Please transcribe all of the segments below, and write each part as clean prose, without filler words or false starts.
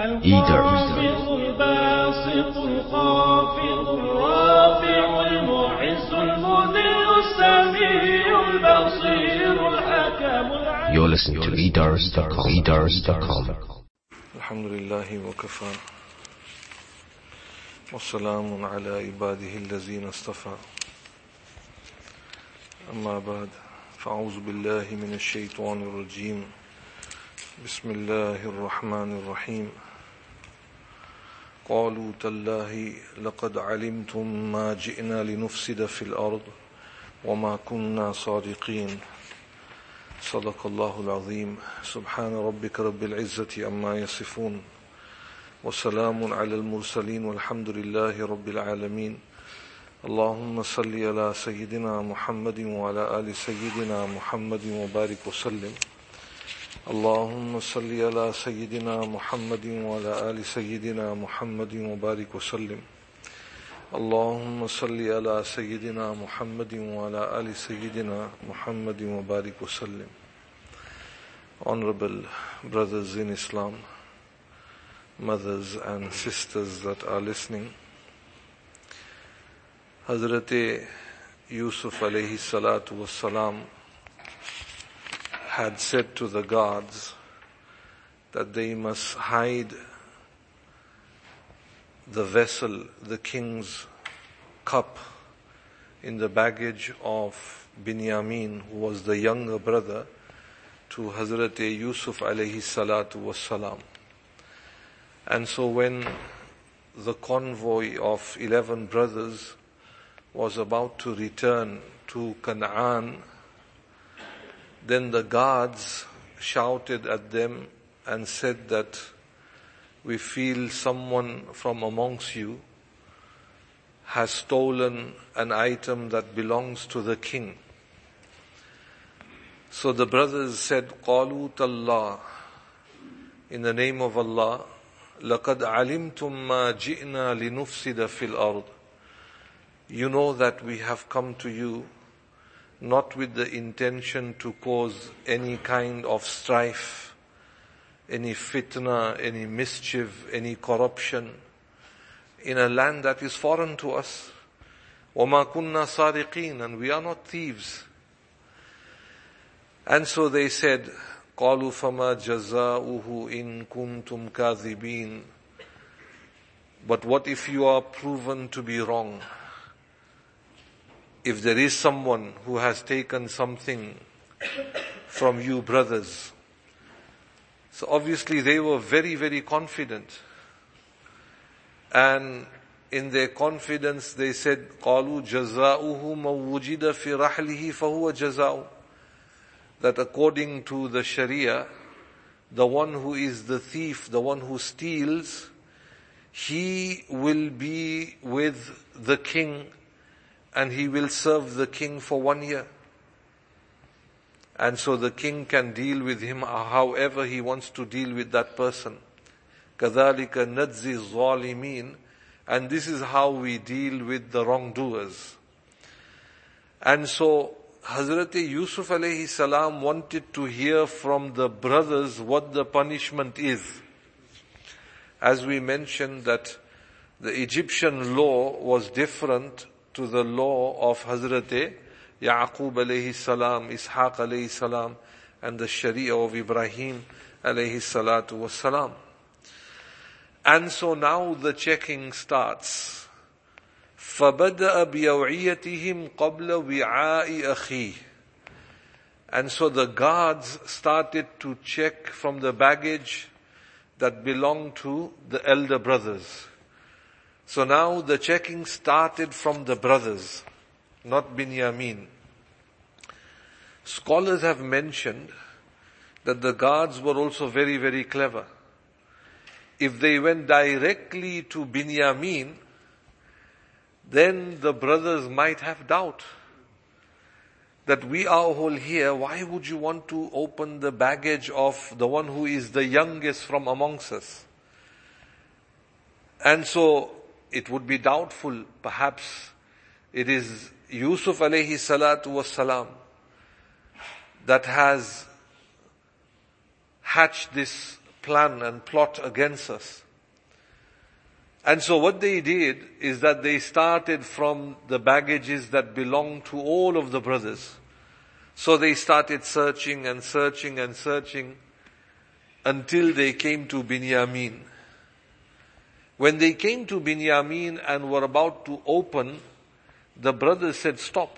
الخافض الباسط الخافض الرافع المعز المذل السميع البصير الحكم العليم. You're listening to edars.com. الحمد لله وكفى والسلام على عباده الذين اصطفى أما بعد فأعوذ بالله من الشيطان الرجيم بسم الله الرحمن الرحيم قالوا تالله لقد علمتم ما جئنا لنفسد في الأرض وما كنا صادقين صدق الله العظيم سبحان ربك رب العزة عما يصفون وسلام على المرسلين والحمد لله رب العالمين اللهم صل على سيدنا محمد وعلى آل سيدنا محمد وبارك وسلم اللهم صل على سيدنا محمد وعلى آل سيدنا محمد وبارك وسلم اللهم صل على سيدنا محمد وعلى آل سيدنا محمد وبارك وسلم. Honorable brothers in Islam, mothers and sisters that are listening, Hazrat Yusuf alayhi salatu wassalam had said to the guards that they must hide the vessel, the king's cup, in the baggage of Binyamin, who was the younger brother to Hazrat Yusuf alayhi salatu wassalam. And so when the convoy of 11 brothers was about to return to Canaan, then the guards shouted at them and said that we feel someone from amongst you has stolen an item that belongs to the king. So the brothers said, قَالُوا تَاللَّهِ, in the name of Allah, لَقَدْ عَلِمْتُمْ مَا جِئْنَا لِنُفْسِدَ فِي الْأَرْضِ. You know that we have come to you not with the intention to cause any kind of strife, any fitna, any mischief, any corruption in a land that is foreign to us. وَمَا كُنَّا صَارِقِينَ, and we are not thieves. And so they said, قَالُوا فَمَا جَزَاؤُهُ إِن كُنْتُمْ كَاذِبِينَ. But what if you are proven to be wrong? If there is someone who has taken something from you brothers. So obviously they were very, very confident. And in their confidence they said, قَالُوا جَزَاؤُهُ مَنْ وُجِدَ فِي رَحْلِهِ فَهُوَ جَزَاؤُهُ. That according to the Sharia, the one who is the thief, the one who steals, he will be with the king and he will serve the king for 1 year. And so the king can deal with him however he wants to deal with that person. كَذَلِكَ نَجْزِي الظَّالِمِينَ. And this is how we deal with the wrongdoers. And so Hazrat Yusuf alayhi salam wanted to hear from the brothers what the punishment is. As we mentioned that the Egyptian law was different to the law of Hazrat Yaqub alayhi salam, Ishaq alayhi salam, and the Sharia of Ibrahim alayhi salatu wassalam. And so now the checking starts. فَبَدَأَ بِيَوْعِيَتِهِمْ قَبْلَ وِعَاءِ أَخِيهِ. And so the guards started to check from the baggage that belonged to the elder brothers. So now the checking started from the brothers, not Binyamin. Scholars have mentioned that the guards were also very, very clever. If they went directly to Binyamin, then the brothers might have doubt that we are all here. Why would you want to open the baggage of the one who is the youngest from amongst us? And so it would be doubtful. Perhaps it is Yusuf alayhi salatu wassalam that has hatched this plan and plot against us. And so what they did is that they started from the baggages that belonged to all of the brothers. So they started searching and searching and searching until they came to Binyamin. When they came to Binyamin and were about to open, the brothers said, "Stop.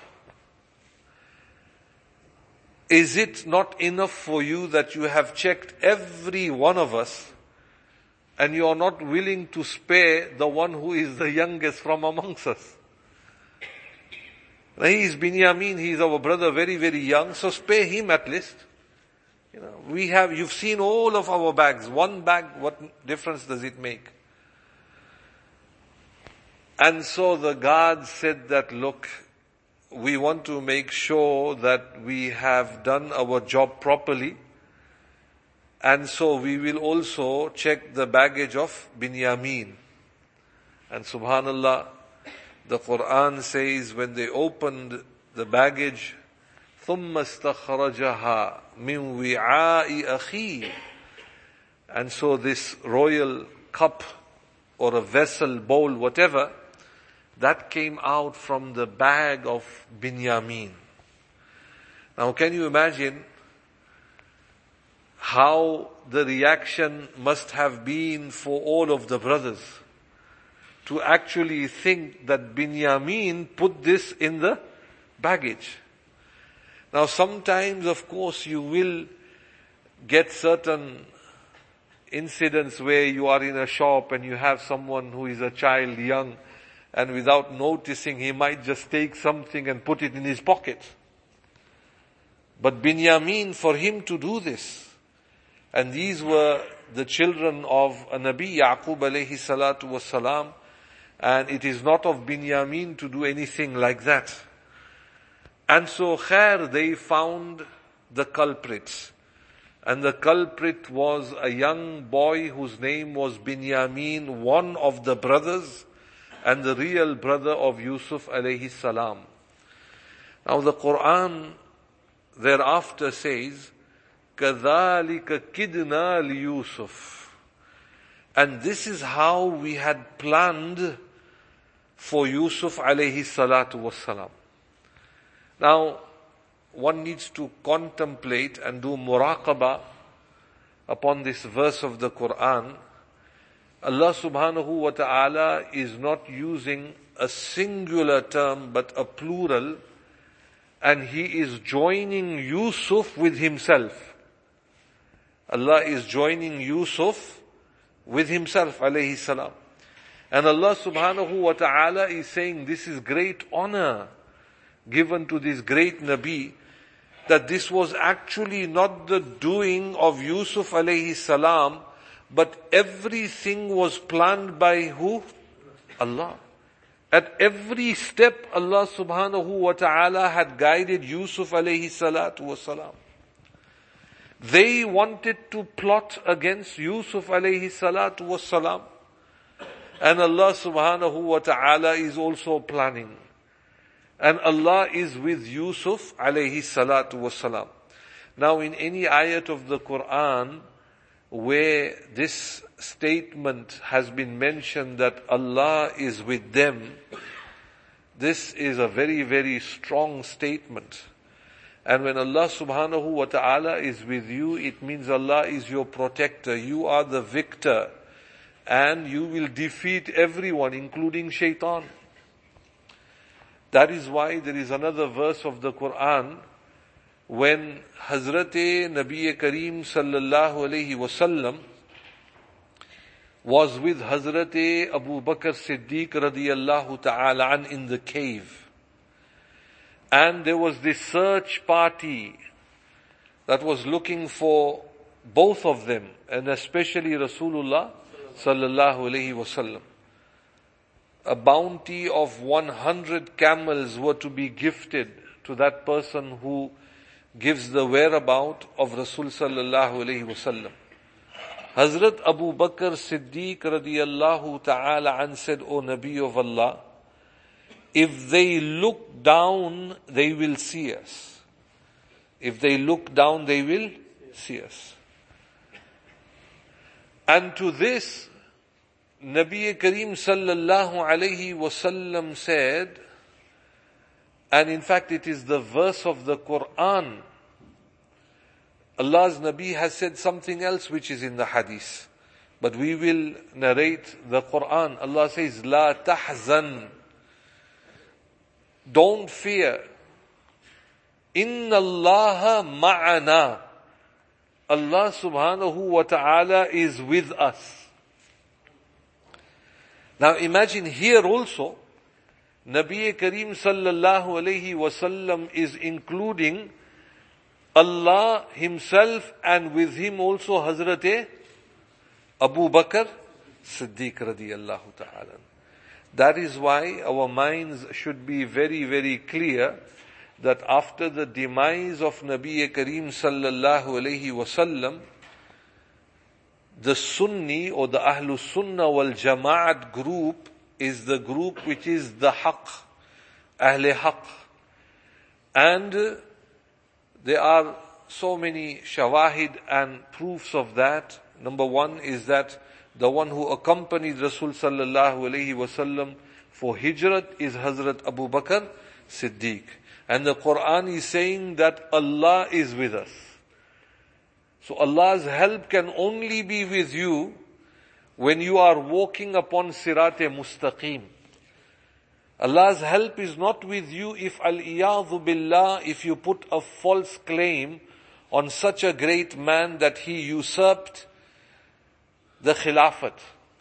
Is it not enough for you that you have checked every one of us and you are not willing to spare the one who is the youngest from amongst us? Now he is Binyamin, he is our brother, very, very young, so spare him at least. You've seen all of our bags. One bag, what difference does it make?" And so the guards said that, "Look, we want to make sure that we have done our job properly. And so we will also check the baggage of Binyamin." And subhanallah, the Quran says when they opened the baggage, ثُمَّ اسْتَخْرَجَهَا مِنْ وِعَاءِ أَخِيهِ. And so this royal cup or a vessel, bowl, whatever, that came out from the bag of Binyamin. Now can you imagine how the reaction must have been for all of the brothers to actually think that Binyamin put this in the baggage? Now sometimes, of course, you will get certain incidents where you are in a shop and you have someone who is a child, young, and without noticing he might just take something and put it in his pocket. But Binyamin, for him to do this, and these were the children of a Nabi, Yaqub alayhi salatu wassalam, and it is not of Binyamin to do anything like that. And so khair, they found the culprits. And the culprit was a young boy whose name was Binyamin, one of the brothers, and the real brother of Yusuf alayhi salam. Now the Quran thereafter says, كَذَلِكَ كِدْنَا لِيُوسُف. And this is how we had planned for Yusuf alayhi salatu wassalam. Now, one needs to contemplate and do muraqabah upon this verse of the Quran. Allah subhanahu wa ta'ala is not using a singular term but a plural, and He is joining Yusuf with Himself. Allah is joining Yusuf with Himself alayhi salam. And Allah subhanahu wa ta'ala is saying this is great honor given to this great Nabi, that this was actually not the doing of Yusuf alayhi salam, but everything was planned by who? Allah. At every step, Allah subhanahu wa ta'ala had guided Yusuf alayhi salatu wasalam. They wanted to plot against Yusuf alayhi salatu wasalam. And Allah subhanahu wa ta'ala is also planning. And Allah is with Yusuf alayhi salatu wasalam. Now in any ayat of the Quran where this statement has been mentioned that Allah is with them, this is a very, very strong statement. And when Allah subhanahu wa ta'ala is with you, it means Allah is your protector. You are the victor. And you will defeat everyone, including shaitan. That is why there is another verse of the Quran when Hazrat Nabi Kareem sallallahu alayhi wasallam was with Hazrat Abu Bakr Siddiq radiyallahu ta'ala an in the cave. And there was this search party that was looking for both of them, and especially Rasulullah sallallahu alayhi wasallam. A bounty of 100 camels were to be gifted to that person who gives the whereabout of Rasul sallallahu alayhi wasallam. Hazrat Abu Bakr Siddiq radiyallahu ta'ala an said, O Nabi of Allah, if they look down, they will see us. If they look down, they will see us. And to this, Nabi Kareem sallallahu alayhi wasallam said, and in fact it is the verse of the Quran. Allah's Nabi has said something else which is in the hadith. But we will narrate the Quran. Allah says, La tahzan. Don't fear. Inna Allaha ma'ana. Allah subhanahu wa ta'ala is with us. Now imagine here also, Nabi Kareem sallallahu alayhi wasallam is including Allah himself, and with him also Hazrat Abu Bakr Siddiq radiyallahu ta'ala. That is why our minds should be very, very clear that after the demise of Nabi Kareem sallallahu alayhi wasallam, the Sunni or the Ahlus Sunnah wal Jama'at group is the group which is the Haqq, Ahle Haqq. And there are so many shawahid and proofs of that. Number one is that the one who accompanied Rasul sallallahu alayhi wasallam for hijrat is Hazrat Abu Bakr Siddiq. And the Quran is saying that Allah is with us. So Allah's help can only be with you when you are walking upon Sirat-e Mustaqim. Allah's help is not with you if al-iyadhu billah, if you put a false claim on such a great man that he usurped the Khilafat.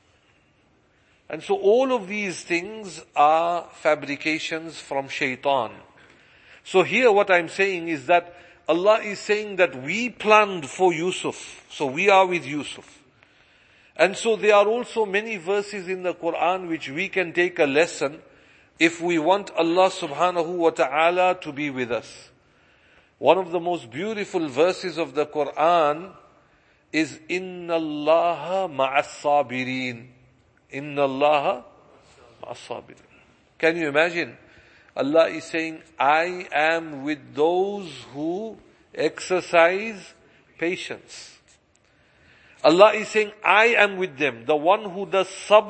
And so all of these things are fabrications from shaitan. So here what I'm saying is that Allah is saying that we planned for Yusuf, so we are with Yusuf. And so there are also many verses in the Quran which we can take a lesson if we want Allah subhanahu wa ta'ala to be with us. One of the most beautiful verses of the Quran is Inna Allaha ma'as sabirin. Inna Allaha ma'as sabirin. Can you imagine? Allah is saying, I am with those who exercise patience. Allah is saying, I am with them. The one who does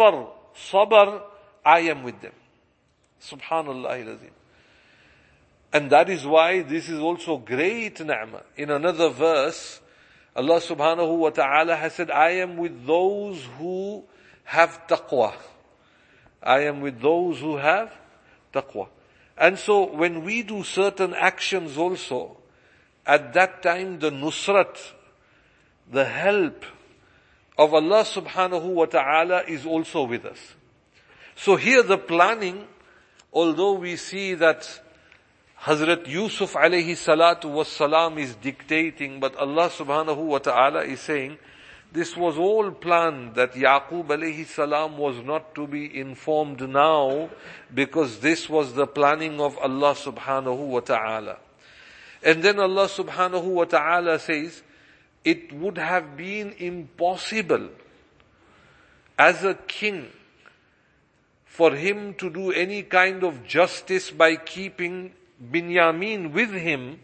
sabr, I am with them. Subhanallah al-Azim. And that is why this is also great ni'mah. In another verse, Allah subhanahu wa ta'ala has said, I am with those who have taqwa. I am with those who have taqwa. And so when we do certain actions also, at that time the nusrat, the help of Allah subhanahu wa ta'ala is also with us. So here the planning, although we see that Hazrat Yusuf alayhi salatu was salam is dictating, but Allah subhanahu wa ta'ala is saying, this was all planned, that Yaqub alayhi salam was not to be informed now, because this was the planning of Allah subhanahu wa ta'ala. And then Allah subhanahu wa ta'ala says, it would have been impossible as a king for him to do any kind of justice by keeping Binyamin with him,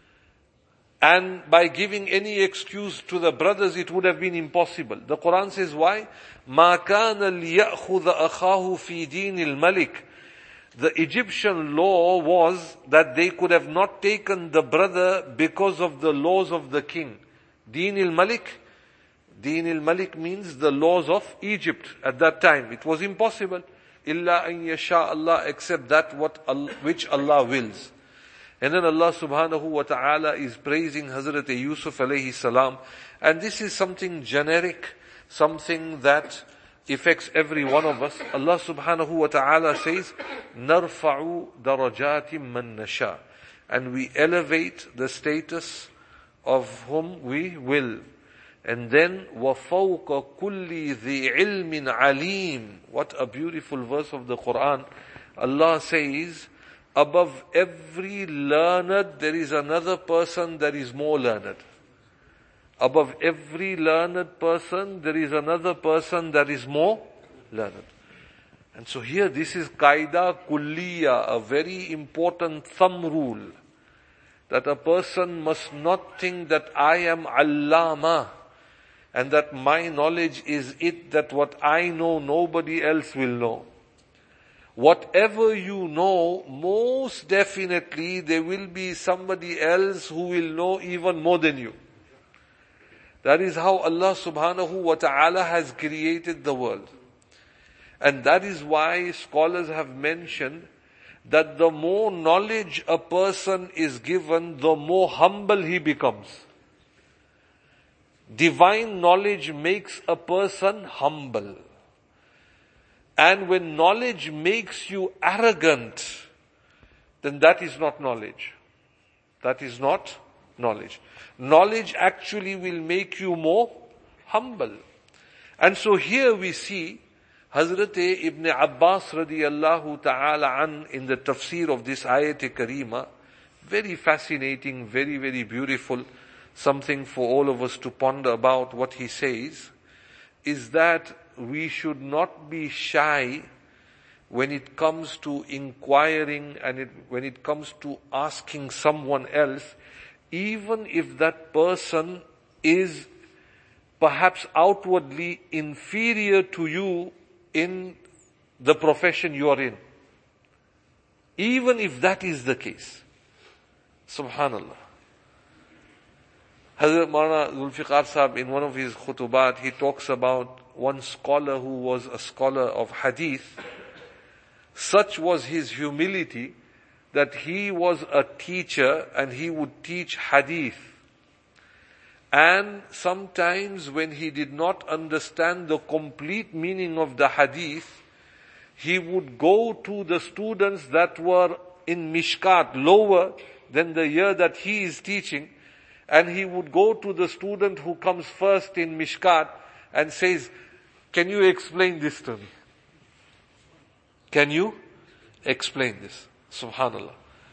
and by giving any excuse to the brothers, it would have been impossible. The Quran says why? مَا كَانَ لِيَأْخُذَ أَخَاهُ فِي دِينِ الْمَلِكِ. The Egyptian law was that they could have not taken the brother because of the laws of the king. Deen al-Malik. Deen al-Malik means the laws of Egypt at that time. It was impossible. إِلَّا أَن يَشَاءَ اللَّهُ, except that which Allah wills. And then Allah subhanahu wa ta'ala is praising Hazrat Yusuf alayhi salam. And this is something generic, something that affects every one of us. Allah subhanahu wa ta'ala says, نَرْفَعُ دَرَجَاتٍ مَّن نَشَاءُ. And we elevate the status of whom we will. And then, وَفَوْقَ كُلِّ ذِي عِلْمٍ عَلِيمٍ. What a beautiful verse of the Quran. Allah says, above every learned, there is another person that is more learned. Above every learned person, there is another person that is more learned. And so here, this is qaida kulliya, a very important thumb rule, that a person must not think that I am allama, and that my knowledge is it, that what I know nobody else will know. Whatever you know, most definitely there will be somebody else who will know even more than you. That is how Allah subhanahu wa ta'ala has created the world. And that is why scholars have mentioned that the more knowledge a person is given, the more humble he becomes. Divine knowledge makes a person humble. And when knowledge makes you arrogant, then that is not knowledge. That is not knowledge. Knowledge actually will make you more humble. And so here we see Hazrat Ibn Abbas radiyallahu ta'ala an in the tafsir of this ayat-e-kareema. Very fascinating, very, very beautiful. Something for all of us to ponder about. What he says is that we should not be shy when it comes to inquiring and when it comes to asking someone else, even if that person is perhaps outwardly inferior to you in the profession you are in. Even if that is the case. Subhanallah. Hazrat Maulana Zulfiqar Sahib, in one of his khutubat, he talks about one scholar who was a scholar of hadith. Such was his humility that he was a teacher and he would teach hadith. And sometimes when he did not understand the complete meaning of the hadith, he would go to the students that were in Mishkat, lower than the year that he is teaching, and he would go to the student who comes first in Mishkat and says, "Can you explain this to me? Can you explain this?" Subhanallah.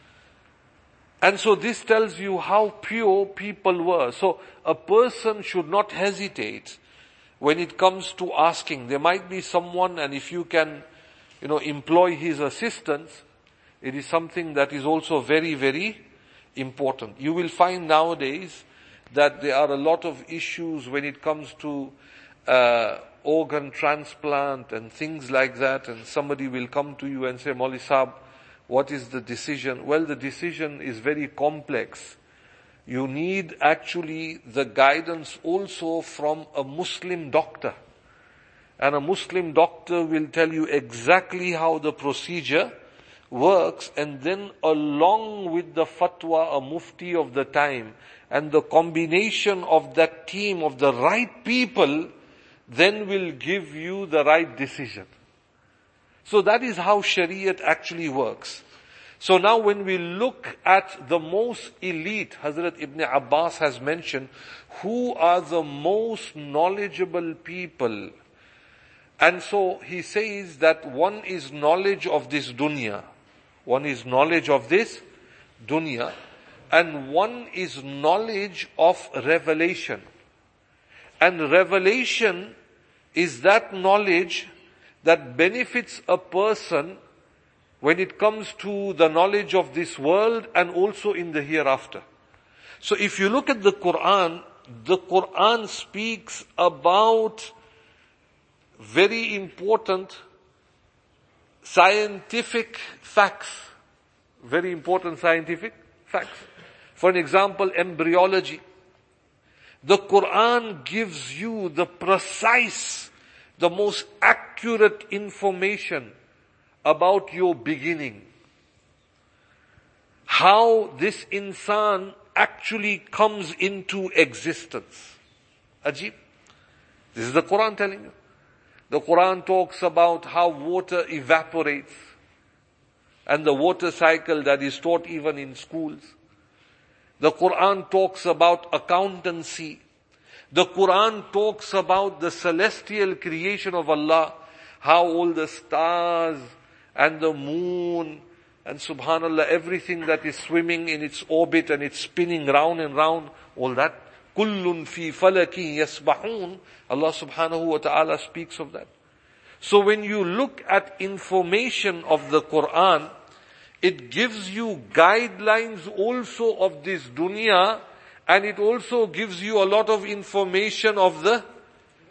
And so this tells you how pure people were. So a person should not hesitate when it comes to asking. There might be someone, and if you can, employ his assistance, it is something that is also very, very important. You will find nowadays that there are a lot of issues when it comes to organ transplant and things like that, and somebody will come to you and say, "Maulvi Sahab, what is the decision?" Well, the decision is very complex. You need actually the guidance also from a Muslim doctor. And a Muslim doctor will tell you exactly how the procedure works, and then along with the fatwa, a mufti of the time, and the combination of that team of the right people, then will give you the right decision. So that is how Shariat actually works. So now when we look at the most elite, Hazrat Ibn Abbas has mentioned, who are the most knowledgeable people? And so he says that one is knowledge of this dunya. One is knowledge of this dunya. And one is knowledge of revelation. And revelation is that knowledge that benefits a person when it comes to the knowledge of this world and also in the hereafter. So if you look at the Quran speaks about very important scientific facts. Very important scientific facts. For an example, embryology. The Quran gives you the precise, the most accurate information about your beginning. How this insan actually comes into existence. Ajib. This is the Quran telling you. The Quran talks about how water evaporates and the water cycle that is taught even in schools. The Quran talks about accountancy. The Quran talks about the celestial creation of Allah, how all the stars and the moon and subhanallah, everything that is swimming in its orbit and it's spinning round and round, all that. Kullun fi falaki yasbahun. Allah subhanahu wa ta'ala speaks of that. So when you look at information of the Quran, it gives you guidelines also of this dunya, and it also gives you a lot of information of the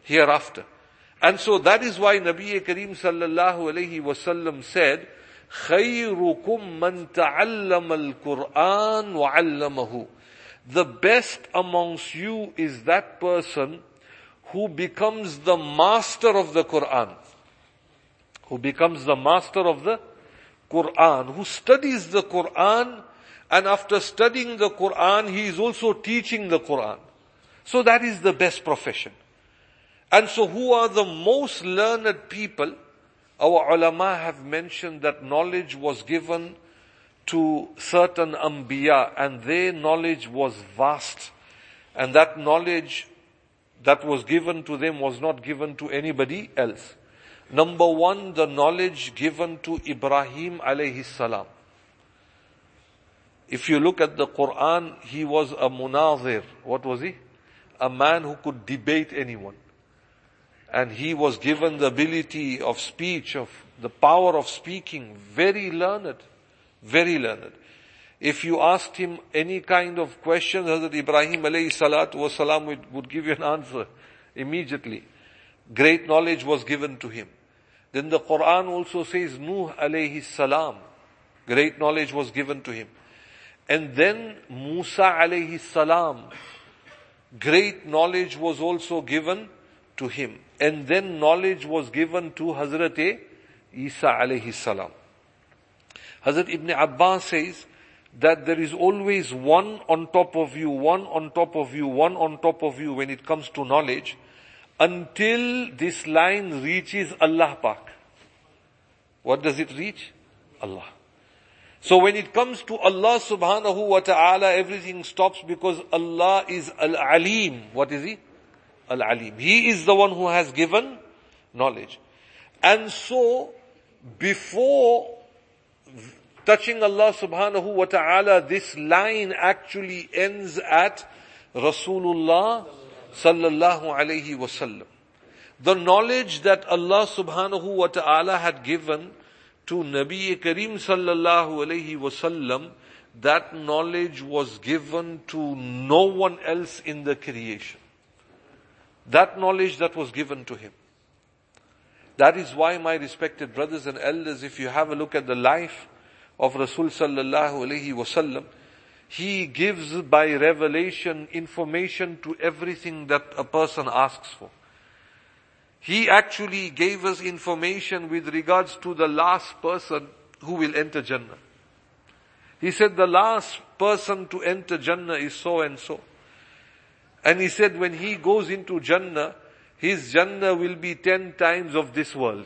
hereafter. And so that is why Nabi Kareem sallallahu alayhi wasallam said, خَيْرُكُمْ مَنْ تَعَلَّمَ الْقُرْآنَ وَعَلَّمَهُ. The best amongst you is that person who becomes the master of the Qur'an. Who becomes the master of the Qur'an. Who studies the Qur'an, and after studying the Qur'an, he is also teaching the Qur'an. So that is the best profession. And so who are the most learned people? Our ulama have mentioned that knowledge was given to certain anbiya, and their knowledge was vast. And that knowledge that was given to them was not given to anybody else. Number one, the knowledge given to Ibrahim alayhi salam. If you look at the Quran, he was a munazir. What was he? A man who could debate anyone. And he was given the ability of speech, of the power of speaking. Very learned. Very learned. If you asked him any kind of question, Hazrat Ibrahim alayhi salatu wasalam would give you an answer immediately. Great knowledge was given to him. Then the Quran also says Nuh alayhi salam. Great knowledge was given to him. And then Musa alayhi salam. Great knowledge was also given to him. And then knowledge was given to Hazrat Isa alayhi salam. Hazrat Ibn Abbas says that there is always one on top of you, one on top of you, one on top of you when it comes to knowledge, until this line reaches Allah Pak. What does it reach? Allah. So when it comes to Allah subhanahu wa ta'ala, everything stops, because Allah is Al-Alim. What is He? Al-Alim. He is the one who has given knowledge. And so, before touching Allah subhanahu wa ta'ala, this line actually ends at Rasulullah sallallahu alayhi wasallam. The knowledge that Allah subhanahu wa ta'ala had given to Nabi Kareem sallallahu alayhi wasallam, that knowledge was given to no one else in the creation. That knowledge that was given to him. That is why, my respected brothers and elders, if you have a look at the life of Rasul sallallahu alayhi wasallam, he gives by revelation information to everything that a person asks for. He actually gave us information with regards to the last person who will enter Jannah. He said the last person to enter Jannah is so and so. And he said when he goes into Jannah, his Jannah will be 10 times of this world.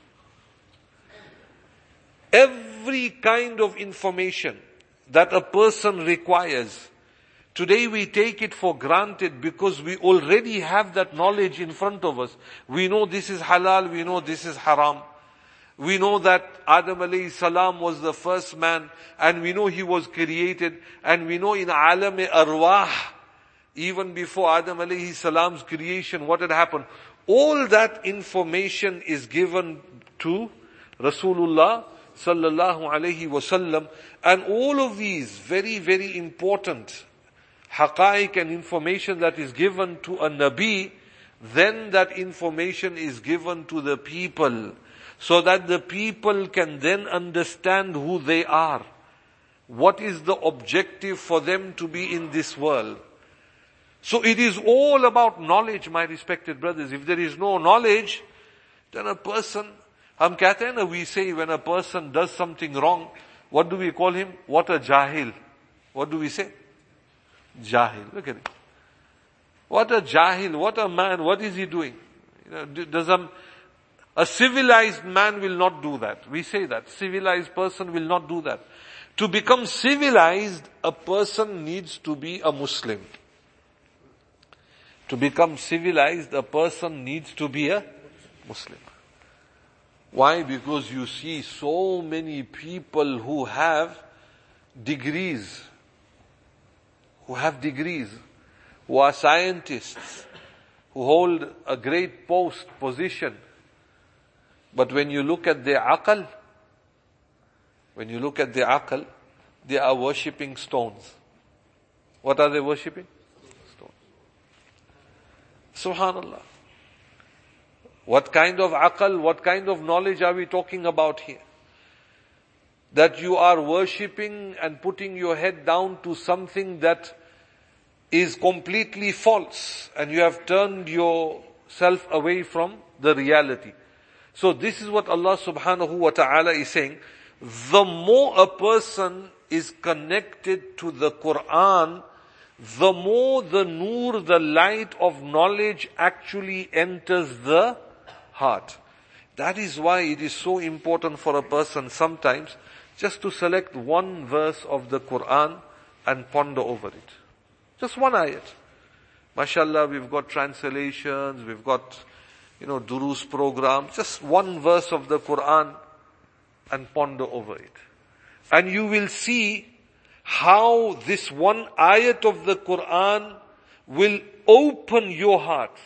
Every kind of information that a person requires, today we take it for granted because we already have that knowledge in front of us. We know this is halal, we know this is haram. We know that Adam alayhi salam was the first man, and we know he was created, and we know in alam arwah, even before Adam alayhi salam's creation, what had happened. All that information is given to Rasulullah sallallahu alayhi wasallam, and all of these very, very important haqa'iq and information that is given to a Nabi, then that information is given to the people, so that the people can then understand who they are. What is the objective for them to be in this world? So it is all about knowledge, my respected brothers. If there is no knowledge, then a person, hum kehte hain na, we say when a person does something wrong, what do we call him? What a jahil. What do we say? Jahil. Look at it. What a jahil, what a man, what is he doing? Does a civilized man will not do that. We say that. Civilized person will not do that. To become civilized, a person needs to be a Muslim. To become civilized, a person needs to be a Muslim. Why? Because you see so many people who have degrees, who are scientists, who hold a great position. But when you look at their aql, they are worshipping stones. What are they worshipping? Stones. Subhanallah. What kind of aql, what kind of knowledge are we talking about here? That you are worshipping and putting your head down to something that is completely false, and you have turned yourself away from the reality. So this is what Allah subhanahu wa ta'ala is saying. The more a person is connected to the Quran, the more the nur, the light of knowledge actually enters the heart. That is why it is so important for a person sometimes just to select one verse of the Quran and ponder over it. Just one ayat. MashaAllah, we've got translations, we've got, durus programs. Just one verse of the Quran and ponder over it. And you will see how this one ayat of the Quran will open your heart.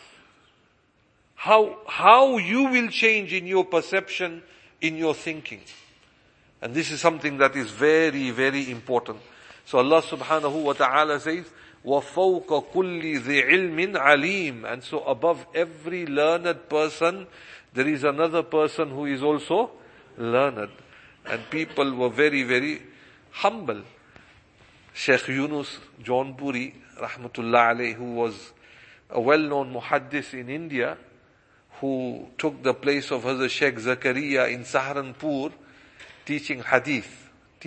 How you will change in your perception, in your thinking. And this is something that is very, very important. So Allah subhanahu wa ta'ala says, وَفَوْقَ كُلِّ ذِي عِلْمٍ عَلِيمٍ. And so above every learned person, there is another person who is also learned. And people were very, very humble. Sheikh Yunus Jaunpuri, rahmatullah alayhi, who was a well-known muhaddis in India, who took the place of Hazrat Sheikh Zakaria in Saharanpur, teaching hadith.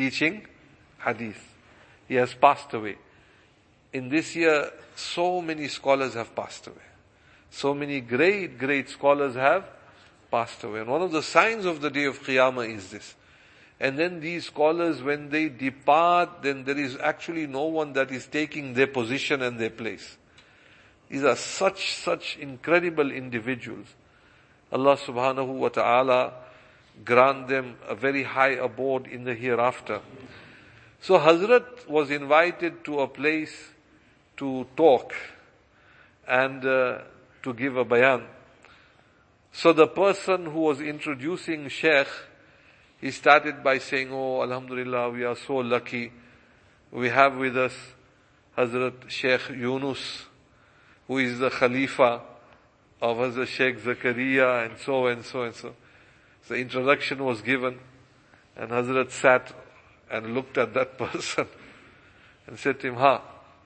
He has passed away. In this year, so many scholars have passed away. So many great, great scholars have passed away. And one of the signs of the day of Qiyamah is this. And then these scholars, when they depart, then there is actually no one that is taking their position and their place. These are such incredible individuals. Allah subhanahu wa ta'ala grant them a very high abode in the hereafter. So Hazrat was invited to a place to talk and to give a bayan. So the person who was introducing Sheikh, he started by saying, "Oh, Alhamdulillah, we are so lucky. We have with us Hazrat Sheikh Yunus, who is the Khalifa of Hazrat Sheikh Zakaria," and so and so and so. So introduction was given, and Hazrat sat and looked at that person and said to him,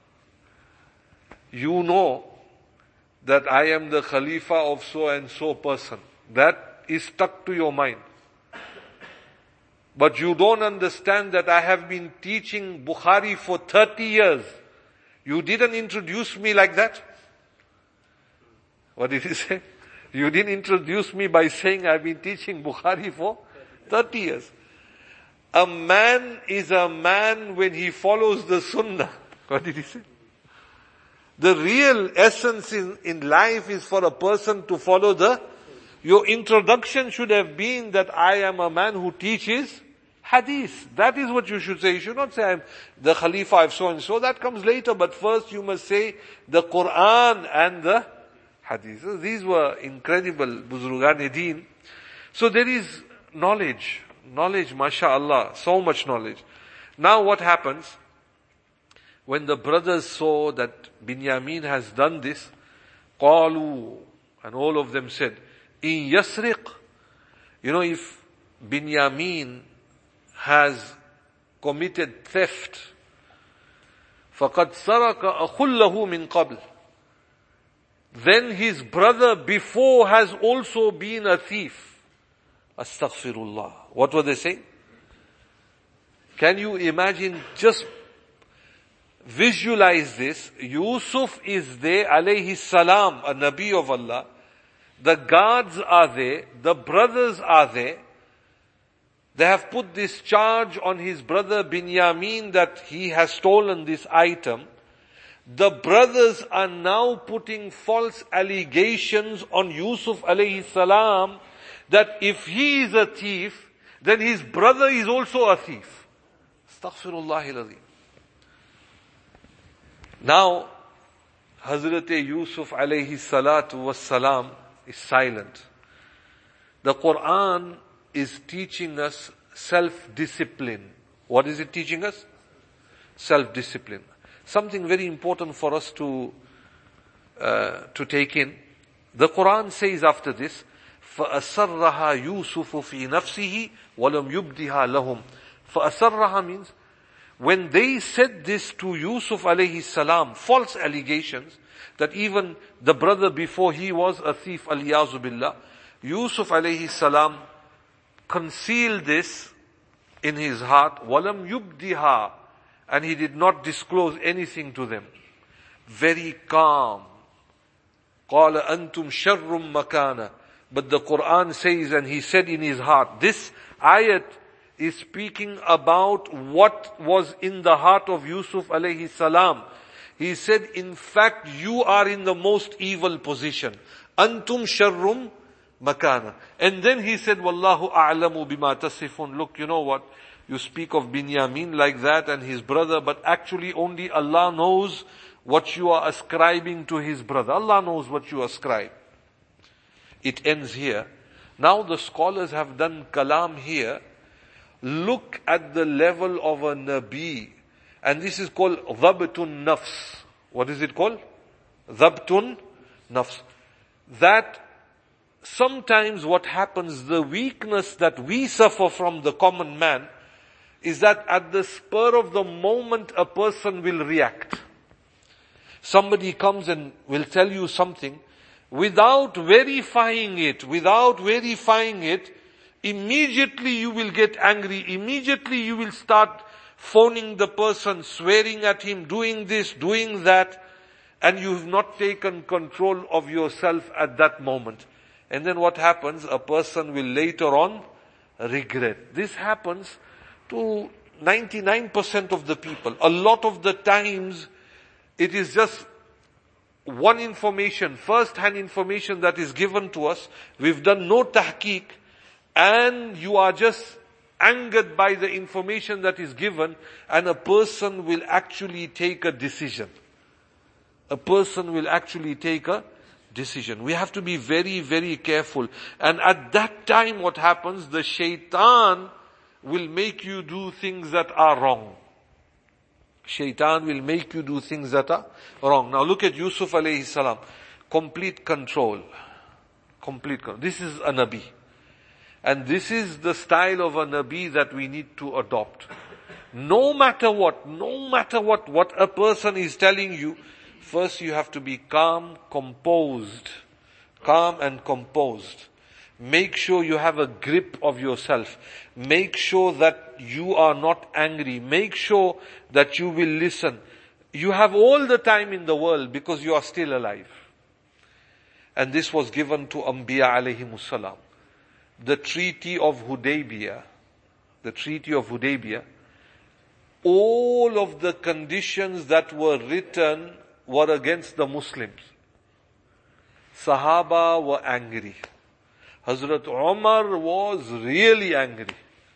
you know that I am the Khalifa of so and so person. That is stuck to your mind. But you don't understand that I have been teaching Bukhari for 30 years. You didn't introduce me like that. What did he say? You didn't introduce me by saying I've been teaching Bukhari for 30 years. A man is a man when he follows the Sunnah. What did he say? The real essence in life is for a person to follow your introduction should have been that I am a man who teaches hadith. That is what you should say. You should not say I'm the Khalifa of so and so. That comes later. But first you must say the Quran and the hadith. So these were incredible Buzurgan-e-Deen. So there is knowledge, mashallah, so much knowledge. Now what happens? When the brothers saw that Binyamin has done this, qalu, and all of them said, in yasriq, if Binyamin has committed theft, faqad saraka akhullahu min qabl, then his brother before has also been a thief. Astaghfirullah. What were they saying? Can you imagine, just visualize this. Yusuf is there, alayhi salam, a Nabi of Allah. The guards are there. The brothers are there. They have put this charge on his brother Binyamin that he has stolen this item. The brothers are now putting false allegations on Yusuf alayhi salam that if he is a thief, then his brother is also a thief. Astaghfirullahil azim. Now, Hazrat Yusuf alayhi salatu wassalam is silent. The Quran is teaching us self-discipline. What is it teaching us? Self-discipline. Something very important for us to take in. The Quran says after this, فَأَسَرَّهَا يُوسُفُ فِي نَفْسِهِ وَلَمْ يُبْدِهَا لَهُمْ. فَأَسَرَّهَا means, when they said this to Yusuf alayhi salam, false allegations, that even the brother before he was a thief, aliyazu billah, Yusuf alayhi salam concealed this in his heart, وَلَمْ يُبْدِهَا, and he did not disclose anything to them. Very calm. قَالَ أَنْتُمْ شَرٌّ مَكَانًا. But the Quran says, and he said in his heart, this ayat is speaking about what was in the heart of Yusuf alayhi salam. He said, in fact, you are in the most evil position. Antum sharrum makana. And then he said, Wallahu a'lamu bima tasifun. Look, you know what? You speak of Binyamin like that and his brother, but actually only Allah knows what you are ascribing to his brother. Allah knows what you ascribe. It ends here. Now the scholars have done kalam here. Look at the level of a Nabi. And this is called dhabtun nafs. What is it called? Dhabtun nafs. That sometimes what happens, the weakness that we suffer from the common man, is that at the spur of the moment a person will react. Somebody comes and will tell you something, without verifying it, immediately you will get angry, immediately you will start phoning the person, swearing at him, doing this, doing that, and you have not taken control of yourself at that moment. And then what happens? A person will later on regret. This happens to 99% of the people. A lot of the times, it is just one information, first-hand information that is given to us. We've done no tahqiq, and you are just angered by the information that is given, and a person will actually take a decision. A person will actually take a decision. We have to be very, very careful. And at that time what happens? The shaitan will make you do things that are wrong. Shaitan will make you do things that are wrong. Now look at Yusuf alayhi salam. Complete control. Complete control. This is a Nabi. And this is the style of a Nabi that we need to adopt. No matter what a person is telling you, first you have to be calm, composed. Calm and composed. Make sure you have a grip of yourself. Make sure that you are not angry. Make sure that you will listen. You have all the time in the world because you are still alive. And this was given to Anbiya alayhimus salam. The Treaty of Hudaybiyah, all of the conditions that were written were against the Muslims. Sahaba were angry. Hazrat Umar was really angry.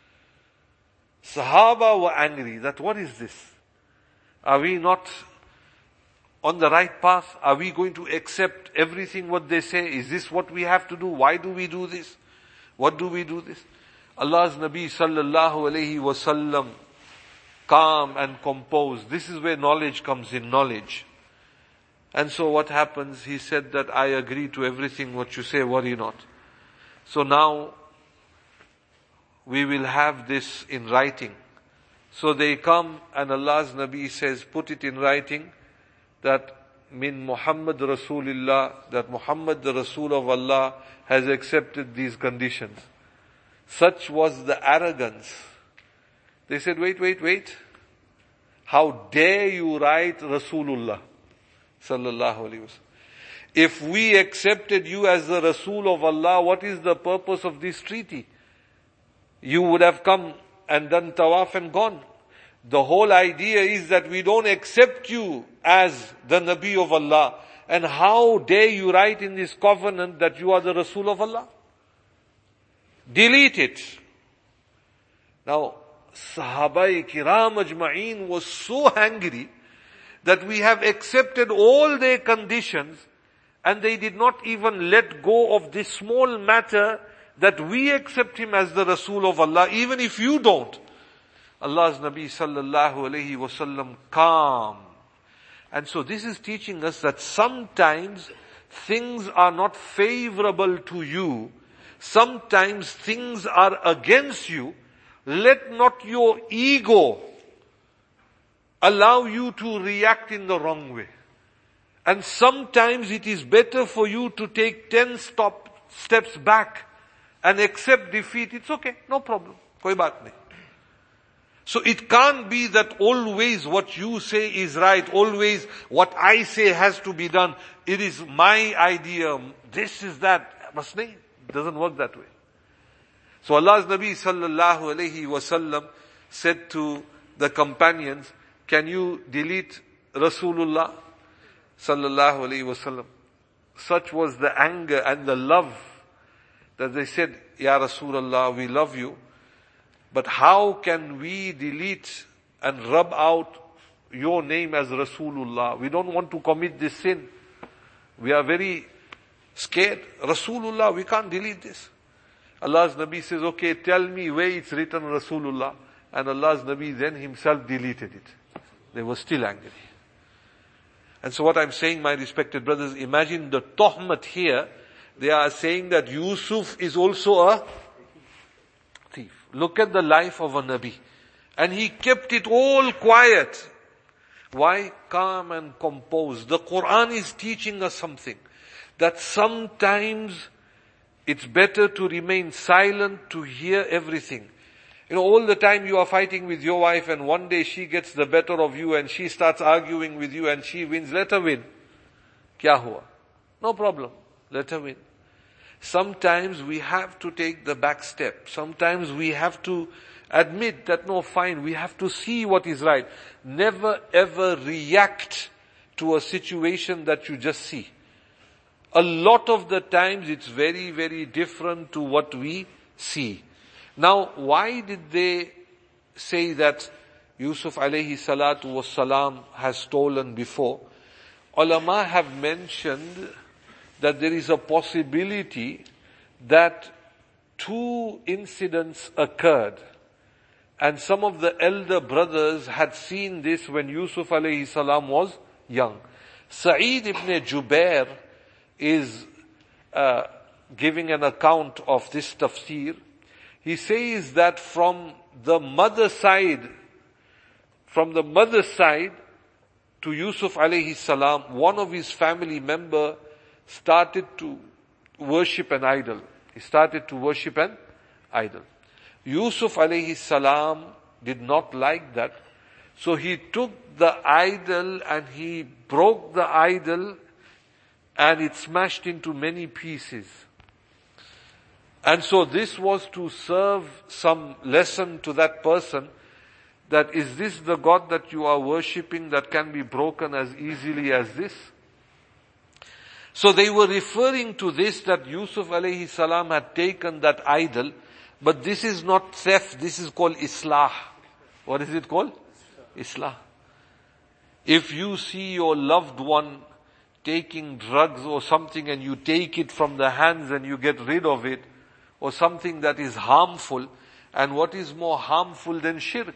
Sahaba were angry that what is this? Are we not on the right path? Are we going to accept everything what they say? Is this what we have to do? Why do we do this? What do we do this? Allah's Nabi sallallahu alayhi wasallam, calm and composed. This is where knowledge comes in, knowledge. And so what happens? He said that I agree to everything what you say, worry not. So now, we will have this in writing. So they come and Allah's Nabi says, put it in writing, that min Muhammad Rasulullah, that Muhammad the Rasul of Allah has accepted these conditions. Such was the arrogance. They said, wait. How dare you write Rasulullah sallallahu alaihi wasallam? If we accepted you as the Rasul of Allah, what is the purpose of this treaty? You would have come and done tawaf and gone. The whole idea is that we don't accept you as the Nabi of Allah. And how dare you write in this covenant that you are the Rasul of Allah? Delete it. Now, Sahabai Kiram Ajma'een was so angry that we have accepted all their conditions and they did not even let go of this small matter that we accept him as the Rasul of Allah, even if you don't. Allah's Nabi sallallahu alayhi wasallam calm. And so this is teaching us that sometimes things are not favorable to you, sometimes things are against you, let not your ego allow you to react in the wrong way. And sometimes it is better for you to take 10 steps back and accept defeat. It's okay, no problem. Koi baat nahi. So it can't be that always what you say is right, always what I say has to be done. It is my idea, this is that. Bas nahi, it doesn't work that way. So Allah's Nabi sallallahu alayhi wasallam said to the companions, can you delete Rasulullah sallallahu alayhi wasallam? Such was the anger and the love that they said, Ya Rasulullah, we love you, but how can we delete and rub out your name as Rasulullah? We don't want to commit this sin. We are very scared. Rasulullah, we can't delete this. Allah's Nabi says, okay, tell me where it's written Rasulullah. And Allah's Nabi then himself deleted it. They were still angry. And so what I'm saying, my respected brothers, imagine the tohmat here. They are saying that Yusuf is also a thief. Look at the life of a Nabi. And he kept it all quiet. Why? Calm and composed. The Quran is teaching us something. That sometimes it's better to remain silent to hear everything. You know, all the time you are fighting with your wife and one day she gets the better of you and she starts arguing with you and she wins. Let her win. Kya hua? No problem. Let her win. Sometimes we have to take the back step. Sometimes we have to admit that no, fine, we have to see what is right. Never ever react to a situation that you just see. A lot of the times it's very, very different to what we see. Now, why did they say that Yusuf alayhi salatu wassalam has stolen before? Ulama have mentioned that there is a possibility that 2 incidents occurred. And some of the elder brothers had seen this when Yusuf alayhi salam was young. Sa'id ibn Jubair is giving an account of this tafsir. He says that from the mother side to Yusuf alayhi salam, one of his family member started to worship an idol. He started to worship an idol. Yusuf alayhi salam did not like that. So he took the idol and he broke the idol and it smashed into many pieces. And so this was to serve some lesson to that person, that is this the God that you are worshipping that can be broken as easily as this? So they were referring to this, that Yusuf alayhi salam had taken that idol, but this is not theft, this is called islah. What is it called? Islah. If you see your loved one taking drugs or something and you take it from the hands and you get rid of it, or something that is harmful, and what is more harmful than shirk?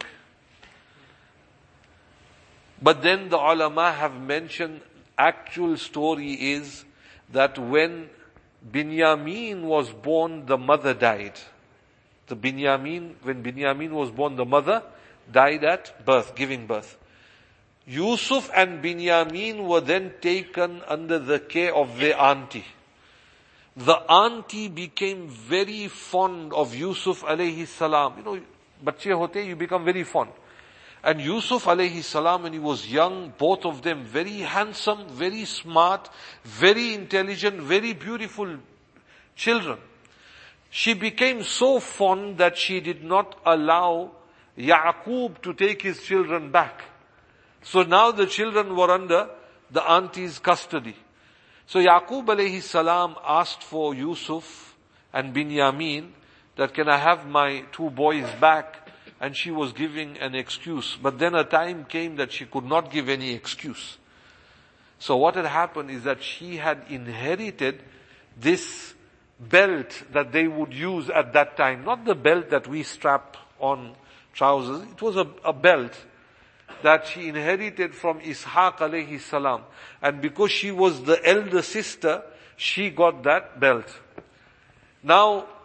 But then the ulama have mentioned, actual story is that when Binyamin was born, the mother died. When Binyamin was born, the mother died at birth, giving birth. Yusuf and Binyamin were then taken under the care of their auntie. The auntie became very fond of Yusuf alayhi salam. You know, bachche hote, you become very fond. And Yusuf alayhi salam, when he was young, both of them very handsome, very smart, very intelligent, very beautiful children. She became so fond that she did not allow Yaqub to take his children back. So now the children were under the auntie's custody. So Yaqub alayhi salam asked for Yusuf and Binyamin that, can I have my 2 boys back? And she was giving an excuse. But then a time came that she could not give any excuse. So what had happened is that she had inherited this belt that they would use at that time. Not the belt that we strap on trousers. It was a belt that she inherited from Ishaq alayhi salam. And because she was the elder sister, she got that belt. Now,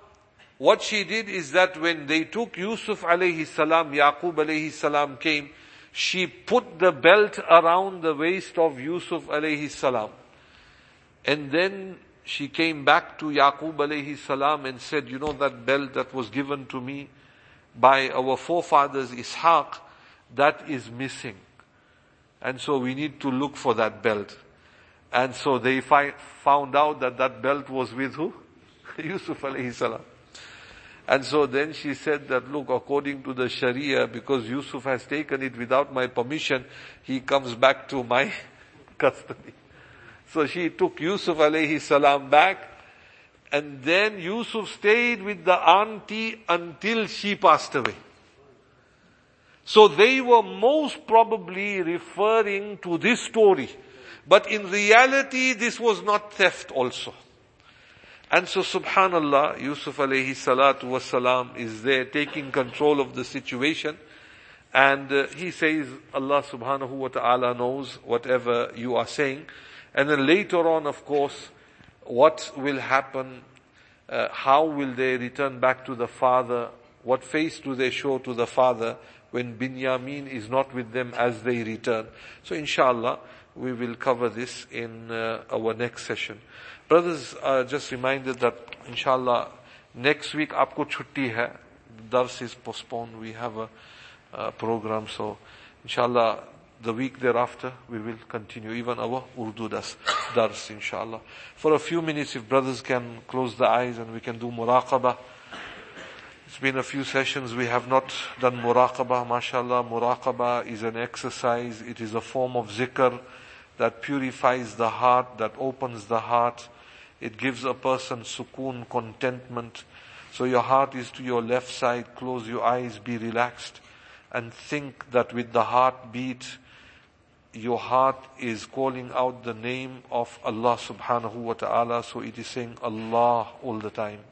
what she did is that when they took Yusuf alayhi salam, Yaqub alayhi salam came, she put the belt around the waist of Yusuf alayhi salam. And then she came back to Yaqub alayhi salam and said, you know that belt that was given to me by our forefathers Ishaq, that is missing. And so we need to look for that belt. And so they found out that that belt was with who? Yusuf alayhi salam. And so then she said that, look, according to the Sharia, because Yusuf has taken it without my permission, he comes back to my custody. So she took Yusuf alayhi salam back, and then Yusuf stayed with the auntie until she passed away. So they were most probably referring to this story. But in reality, this was not theft also. And so subhanallah, Yusuf alayhi salatu wasalam is there taking control of the situation. And he says, Allah subhanahu wa ta'ala knows whatever you are saying. And then later on, of course, what will happen, how will they return back to the father, what face do they show to the father when Binyamin is not with them as they return. So inshallah, we will cover this in our next session. Brothers, just reminded that inshallah next week aapko chutti hai. Dars is postponed. We have a program, so inshallah the week thereafter we will continue even our Urdu dars inshallah. For a few minutes, if brothers can close the eyes and we can do muraqabah. It's been a few sessions we have not done muraqabah. MashaAllah, muraqabah is an exercise. It is a form of zikr that purifies the heart, that opens the heart. It gives a person sukoon, contentment. So your heart is to your left side. Close your eyes, be relaxed, and think that with the heartbeat, your heart is calling out the name of Allah subhanahu wa ta'ala. So it is saying Allah all the time.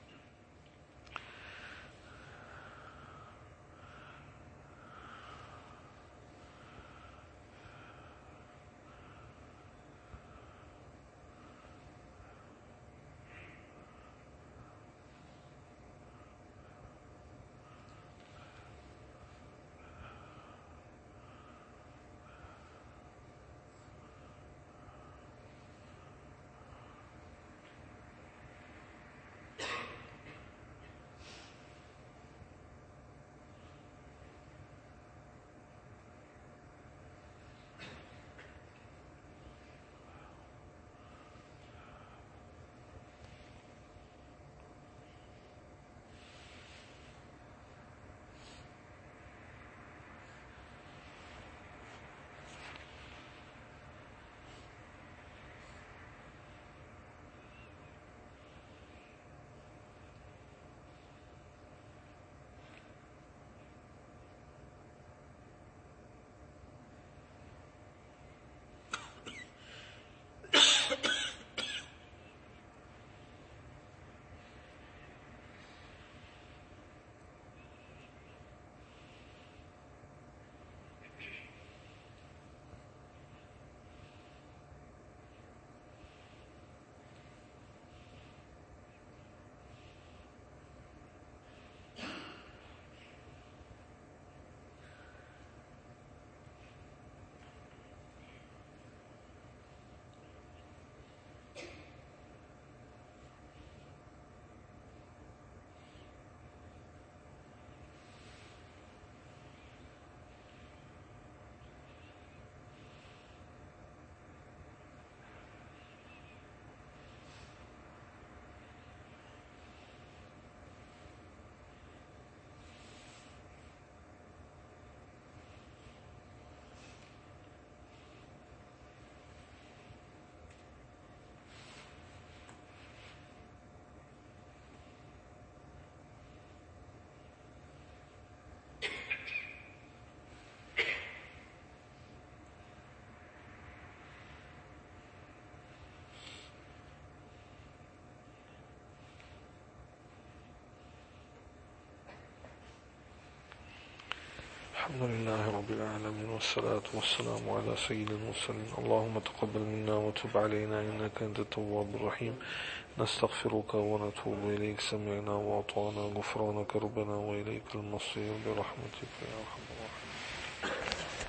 الحمد لله رب العالمين والصلاة والسلام على سيد المرسلين اللهم تقبل منا وتب علينا إنك أنت التواب الرحيم نستغفرك ونتوب إليك. سمعنا وأطعنا غفرانك ربنا وإليك المصير برحمتك يا أرحم الراحمين.